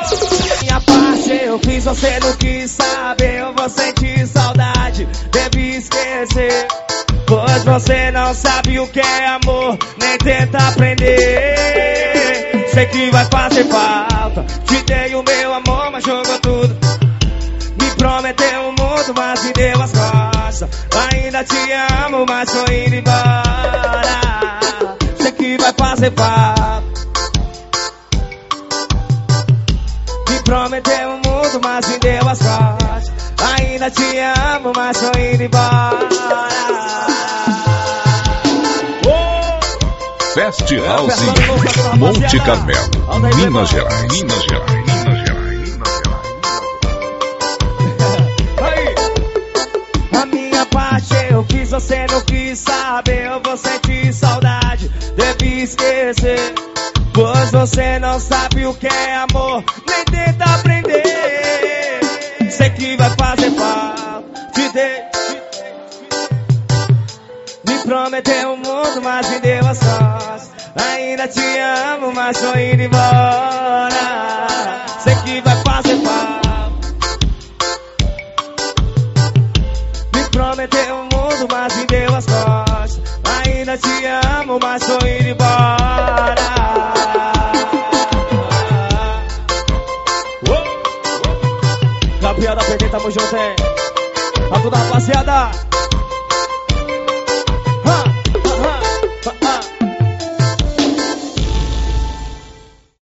Minha parte eu fiz, você não quis saber. Eu vou sentir saudade, deve esquecer. Pois você não sabe o que é amor, nem tenta aprender. Sei que vai fazer falta, te dei o meu amor, mas jogou tudo. Me prometeu um mundo, mas me deu as costas. Ainda te amo, mas tô indo embora. Sei que vai fazer falta. Me prometeu um mundo, mas me deu as costas. Ainda te amo, mas tô indo embora. Fast House Monte Carmelo, Minas Gerais. A minha parte eu fiz, você não quis saber. Eu vou sentir saudade, deve esquecer. Pois você não sabe o que é amor, nem tenta aprender. Sei que vai fazer falta, te dei. Me prometeu um mundo, mas me deu as costas. Ainda te amo, mas tô indo embora. Sei que vai fazer falta. Me prometeu um mundo, mas me deu as costas. Ainda te amo, mas tô indo embora. Campeão da PT, tamo junto, hein? Pra toda a rapaziada.